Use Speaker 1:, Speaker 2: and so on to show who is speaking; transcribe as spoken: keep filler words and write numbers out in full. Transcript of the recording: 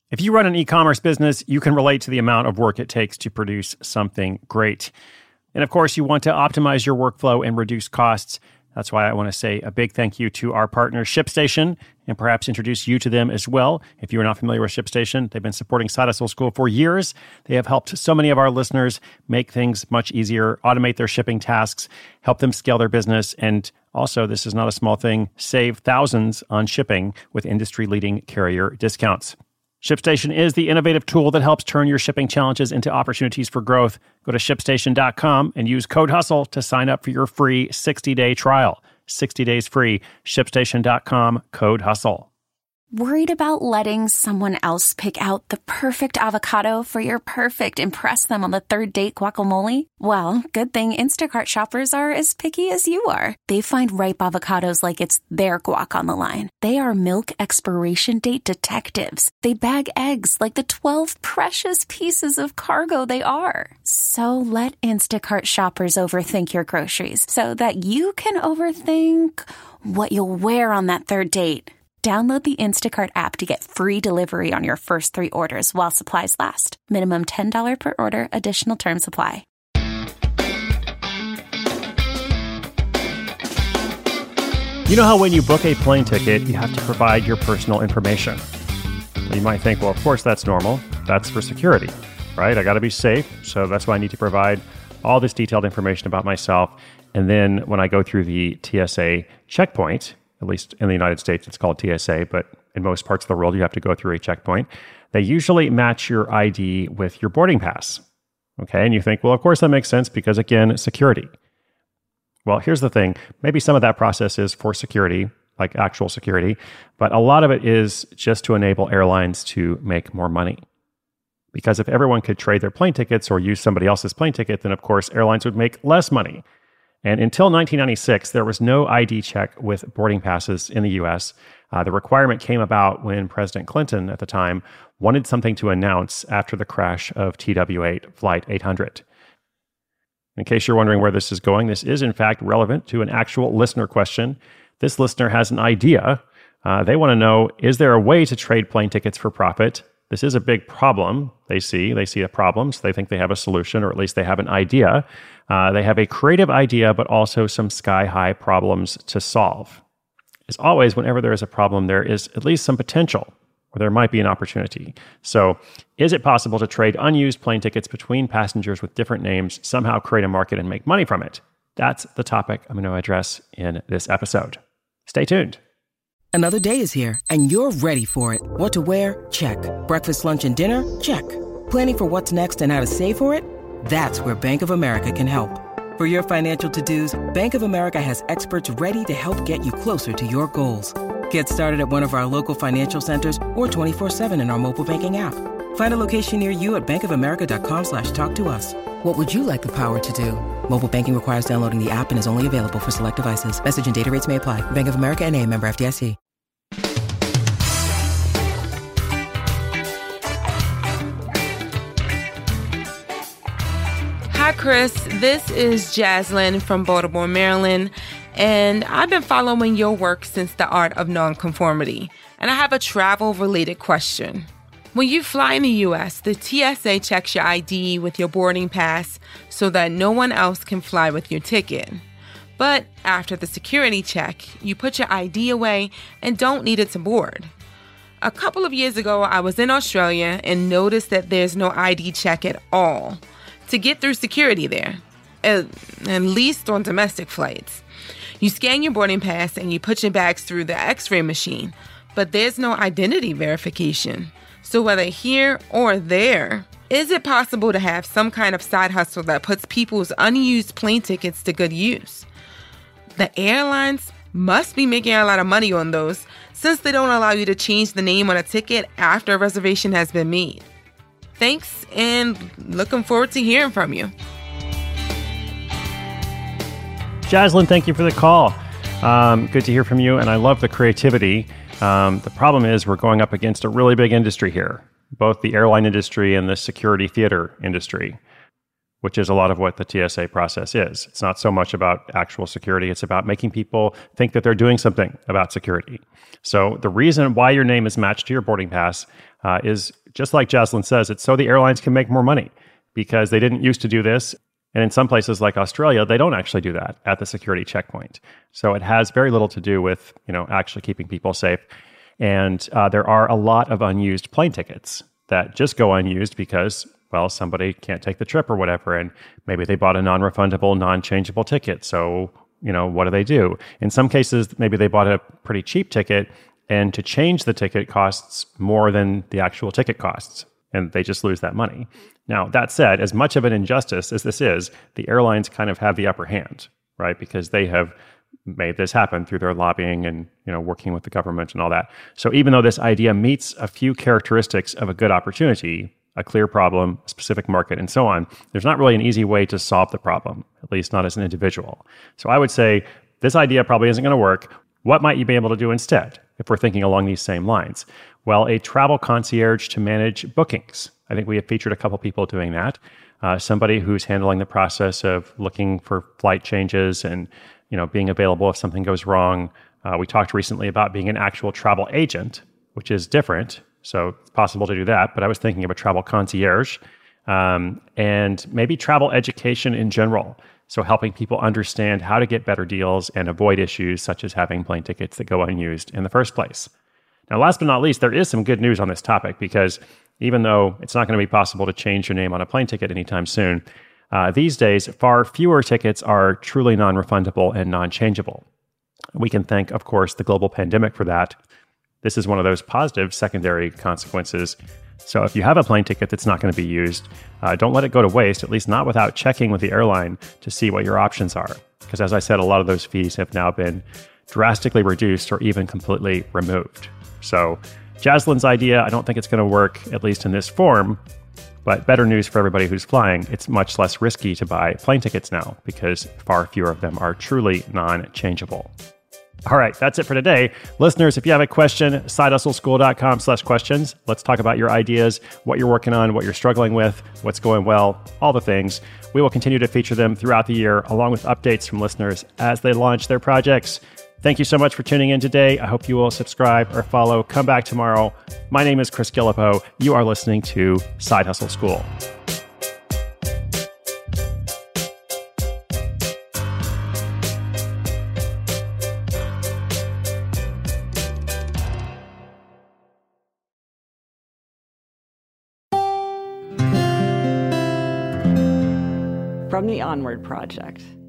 Speaker 1: If you run an e-commerce business, you can relate to the amount of work it takes to produce something great. And of course, you want to optimize your workflow and reduce costs. That's why I want to say a big thank you to our partner, ShipStation, and perhaps introduce you to them as well. If you're not familiar with ShipStation, they've been supporting Side Hustle School for years. They have helped so many of our listeners make things much easier, automate their shipping tasks, help them scale their business, and also, this is not a small thing, save thousands on shipping with industry-leading carrier discounts. ShipStation is the innovative tool that helps turn your shipping challenges into opportunities for growth. Go to ship station dot com and use code HUSTLE to sign up for your free sixty-day trial. sixty days free. ship station dot com, code HUSTLE.
Speaker 2: Worried about letting someone else pick out the perfect avocado for your perfect impress them on the third date guacamole? Well, good thing Instacart shoppers are as picky as you are. They find ripe avocados like it's their guac on the line. They are milk expiration date detectives. They bag eggs like the twelve precious pieces of cargo they are. So let Instacart shoppers overthink your groceries so that you can overthink what you'll wear on that third date. Download the Instacart app to get free delivery on your first three orders while supplies last. Minimum ten dollars per order. Additional terms apply.
Speaker 1: You know how when you book a plane ticket, you have to provide your personal information? You might think, well, of course that's normal. That's for security, right? I got to be safe, so that's why I need to provide all this detailed information about myself. And then when I go through the T S A checkpoint, at least in the United States, it's called T S A, but in most parts of the world, you have to go through a checkpoint. They usually match your I D with your boarding pass. Okay, and you think, well, of course that makes sense because, again, security. Well, here's the thing. Maybe some of that process is for security, like actual security, but a lot of it is just to enable airlines to make more money. Because if everyone could trade their plane tickets or use somebody else's plane ticket, then of course airlines would make less money. And until nineteen ninety-six, there was no I D check with boarding passes in the U S. Uh, the requirement came about when President Clinton at the time wanted something to announce after the crash of T W eight Flight eight hundred. In case you're wondering where this is going, this is in fact relevant to an actual listener question. This listener has an idea. Uh, they want to know, is there a way to trade plane tickets for profit? This is a big problem they see. They see a problem, so they think they have a solution, or at least they have an idea. Uh, they have a creative idea, but also some sky-high problems to solve. As always, whenever there is a problem, there is at least some potential, or there might be an opportunity. So, is it possible to trade unused plane tickets between passengers with different names, somehow create a market and make money from it? That's the topic I'm going to address in this episode. Stay tuned.
Speaker 3: Another day is here, and you're ready for it. What to wear? Check. Breakfast, lunch, and dinner? Check. Planning for what's next and how to save for it? That's where Bank of America can help. For your financial to-dos, Bank of America has experts ready to help get you closer to your goals. Get started at one of our local financial centers or twenty-four seven in our mobile banking app. Find a location near you at bankofamerica.com slash talk to us. What would you like the power to do? Mobile banking requires downloading the app and is only available for select devices. Message and data rates may apply. Bank of America N A, member F D I C.
Speaker 4: Hi, Chris. This is Jaslyn from Baltimore, Maryland, and I've been following your work since The Art of Nonconformity, and I have a travel-related question. When you fly in the U S, the T S A checks your I D with your boarding pass so that no one else can fly with your ticket. But after the security check, you put your I D away and don't need it to board. A couple of years ago, I was in Australia and noticed that there's no I D check at all to get through security there, at, at least on domestic flights. You scan your boarding pass and you put your bags through the X-ray machine, but there's no identity verification. So whether here or there, is it possible to have some kind of side hustle that puts people's unused plane tickets to good use? The airlines must be making a lot of money on those, since they don't allow you to change the name on a ticket after a reservation has been made. Thanks, and looking forward to hearing from you.
Speaker 1: Jaslyn, thank you for the call. Um, good to hear from you, and I love the creativity. Um, the problem is we're going up against a really big industry here, both the airline industry and the security theater industry, which is a lot of what the T S A process is. It's not so much about actual security. It's about making people think that they're doing something about security. So the reason why your name is matched to your boarding pass uh, is just like Jaslyn says, it's so the airlines can make more money because they didn't used to do this. And in some places like Australia, they don't actually do that at the security checkpoint. So it has very little to do with, you know, actually keeping people safe. And uh, there are a lot of unused plane tickets that just go unused because, well, somebody can't take the trip or whatever. And maybe they bought a non-refundable, non-changeable ticket. So, you know, what do they do? In some cases, maybe they bought a pretty cheap ticket, and to change the ticket costs more than the actual ticket costs. And they just lose that money. Now, that said, as much of an injustice as this is, the airlines kind of have the upper hand, right? Because they have made this happen through their lobbying and, you know, working with the government and all that. So even though this idea meets a few characteristics of a good opportunity, a clear problem, a specific market, and so on, there's not really an easy way to solve the problem, at least not as an individual. So I would say this idea probably isn't going to work. What might you be able to do instead if we're thinking along these same lines? Well, a travel concierge to manage bookings. I think we have featured a couple people doing that. Uh, somebody who's handling the process of looking for flight changes and, you know, being available if something goes wrong. Uh, we talked recently about being an actual travel agent, which is different. So it's possible to do that. But I was thinking of a travel concierge um, and maybe travel education in general. So helping people understand how to get better deals and avoid issues such as having plane tickets that go unused in the first place. Now, last but not least, there is some good news on this topic because even though it's not going to be possible to change your name on a plane ticket anytime soon, uh, these days, far fewer tickets are truly non-refundable and non-changeable. We can thank, of course, the global pandemic for that. This is one of those positive secondary consequences. So if you have a plane ticket that's not going to be used, uh, don't let it go to waste, at least not without checking with the airline to see what your options are. Because as I said, a lot of those fees have now been drastically reduced or even completely removed. So Jaslyn's idea, I don't think it's going to work, at least in this form. But better news for everybody who's flying, it's much less risky to buy plane tickets now because far fewer of them are truly non-changeable. All right, that's it for today. Listeners, if you have a question, sidehustleschool.com slash questions. Let's talk about your ideas, what you're working on, what you're struggling with, what's going well, all the things. We will continue to feature them throughout the year, along with updates from listeners as they launch their projects. Thank you so much for tuning in today. I hope you will subscribe or follow. Come back tomorrow. My name is Chris Guillebeau. You are listening to Side Hustle School.
Speaker 5: From the Onward Project.